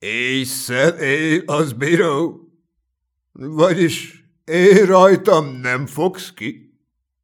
Észen él az bíró, vagyis én rajtam nem fogsz ki.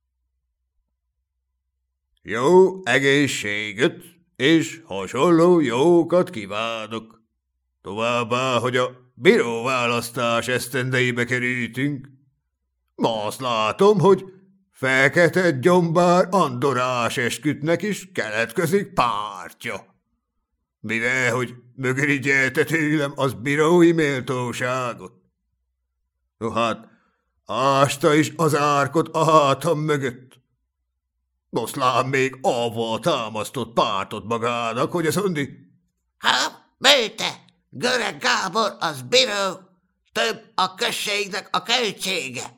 Jó egészséget és hasonló jókat kívánok. Továbbá, hogy a bíróválasztás esztendeibe kerültünk. Ma azt látom, hogy Fekete Gyombár Andorás eskütnek is keletkezik pártja. Mivel, hogy mögörigyelte tőlem az bírói méltóságot. No hát, ásta is az árkot a hátam mögött. Oszlám még avval támasztott pártot magának, hogy azt mondja, Mőte, Göreg Gábor az bíró, több a községnek a költsége.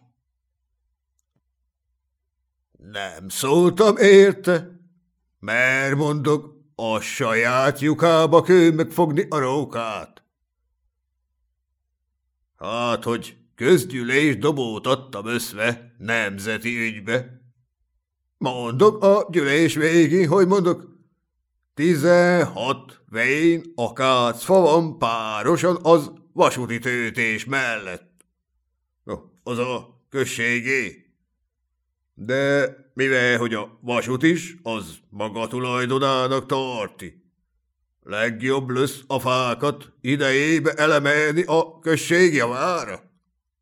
nem szóltam érte, mert mondok, a saját lyukába kell megfogni a rókát. Hát, hogy közgyűlés dobót adtam összve nemzeti ügybe. Mondok a gyűlés végén, hogy mondok, 16 vén akácfa van párosan az vasúti töltés mellett. No, az a községé. De mivel, hogy a vasút is, az maga tulajdonának tarti. Legjobb lesz a fákat idejébe elemelni a község javára.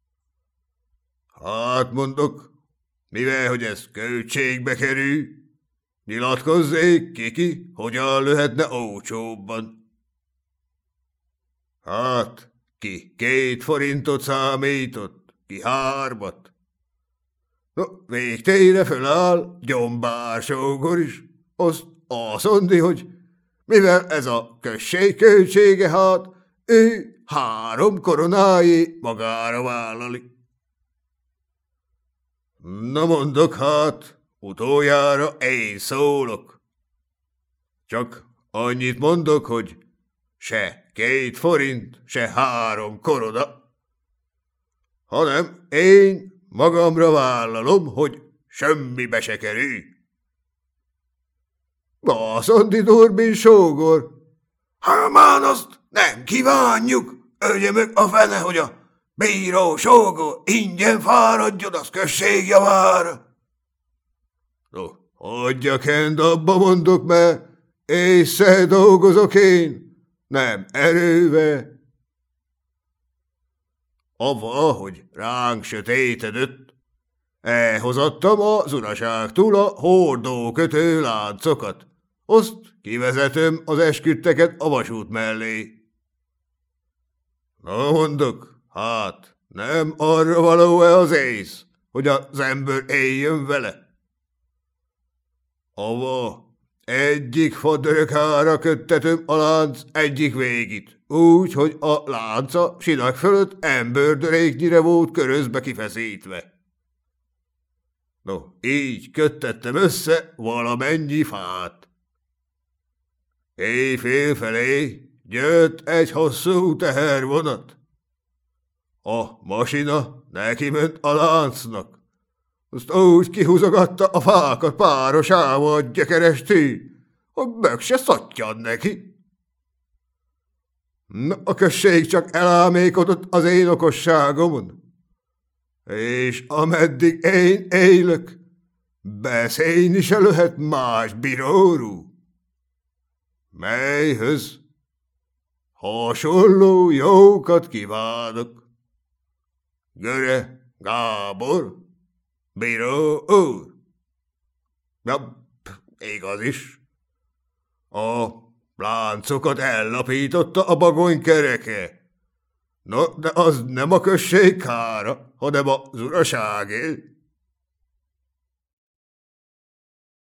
Hát mondok, mivel, hogy ez költségbe kerül, nyilatkozzék ki, hogyan lehetne olcsóbban. Hát, ki 2 forintot számított, ki 3. No, végtére föláll Gyombár sógor is, azt mondja, hogy mivel ez a község költsége, hát ő 3 koronái magára vállali. Na mondok, hát utoljára én szólok. Csak annyit mondok, hogy se 2 forint, se 3 korona, hanem én magamra vállalom, hogy semmibe se kerül. Baszondi Durbin sógor, már azt nem kívánjuk, ölje meg a fene, hogy a bíró sógor ingyen fáradjon az község javára. No, hagyja kend, abba mondok, mert ésszel dolgozok én, nem erővel. Avval, hogy ránk sötétedött, elhozattam az uraságtól a hordókötő láncokat. Azt kivezetem az esküdteket a vasút mellé. Na mondok, hát nem arra való-e az ész, hogy az ember éljön vele? Ava, egyik fadörökhára köttetem a lánc egyik végit, úgy, hogy a lánca sinak fölött emberderéknyire volt körözbe kifeszítve. No, így köttettem össze valamennyi fát. Éjfél felé jött egy hosszú tehervonat. A masina neki ment a láncnak. Azt úgy kihúzogatta a fákat párosával gyökerestű, hogy meg se szattyan neki. Na, a község csak elámékodott az én okosságomon. És ameddig én élök, beszélni se lehet más bíróról. Melyhöz hasonló jókat kívánok. Göre Gábor, bíró úr. Ja, igaz is. A láncokat ellapította a bagony kereke. No, de az nem a község kára, hanem az uraságé.